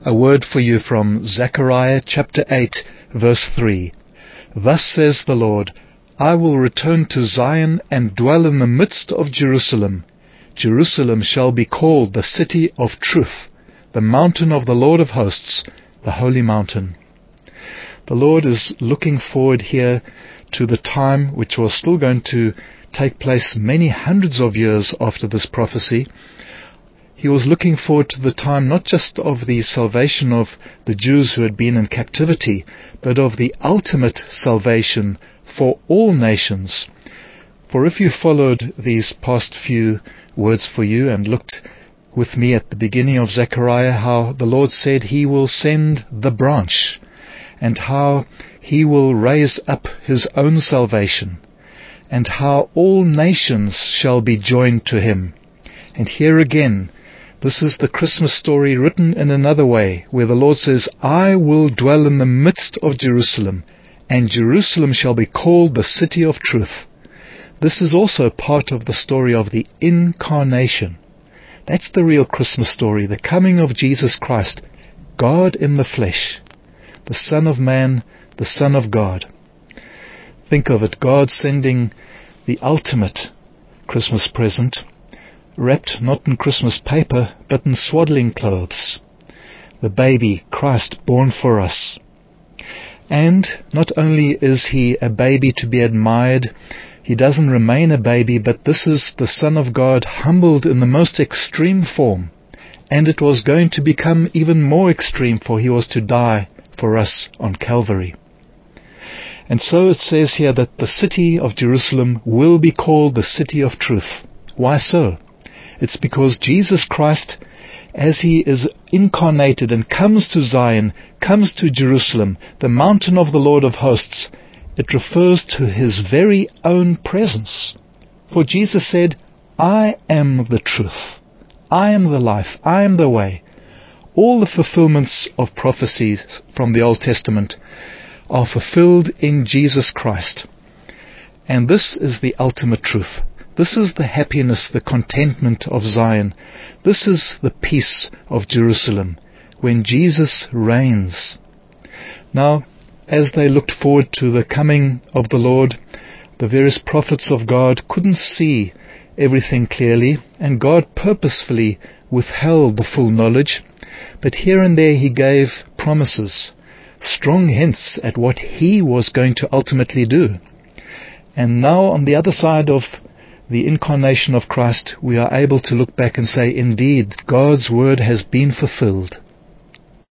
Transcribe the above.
A word for you from Zechariah chapter 8, verse 3. Thus says the Lord, I will return to Zion and dwell in the midst of Jerusalem. Jerusalem shall be called the city of truth, the mountain of the Lord of hosts, the holy mountain. The Lord is looking forward here to the time which was still going to take place many hundreds of years after this prophecy. He was looking forward to the time not just of the salvation of the Jews who had been in captivity, but of the ultimate salvation for all nations. For if you followed these past few words for you and looked with me at the beginning of Zechariah, how the Lord said He will send the branch, and how He will raise up His own salvation, and how all nations shall be joined to Him. And here again, this is the Christmas story written in another way, where the Lord says, I will dwell in the midst of Jerusalem, and Jerusalem shall be called the city of truth. This is also part of the story of the incarnation. That's the real Christmas story, the coming of Jesus Christ, God in the flesh, the Son of Man, the Son of God. Think of it, God sending the ultimate Christmas present, wrapped not in Christmas paper, but in swaddling clothes. The baby, Christ, born for us. And not only is He a baby to be admired, He doesn't remain a baby, but this is the Son of God humbled in the most extreme form. And it was going to become even more extreme, for He was to die for us on Calvary. And so it says here that the city of Jerusalem will be called the city of truth. Why so? It's because Jesus Christ, as He is incarnated and comes to Zion, comes to Jerusalem, the mountain of the Lord of hosts, it refers to His very own presence. For Jesus said, I am the truth, I am the life, I am the way. All the fulfillments of prophecies from the Old Testament are fulfilled in Jesus Christ. And this is the ultimate truth. This is the happiness, the contentment of Zion. This is the peace of Jerusalem, when Jesus reigns. Now, as they looked forward to the coming of the Lord, the various prophets of God couldn't see everything clearly, and God purposefully withheld the full knowledge. But here and there He gave promises, strong hints at what He was going to ultimately do. And now, on the other side of the incarnation of Christ, we are able to look back and say, indeed, God's word has been fulfilled.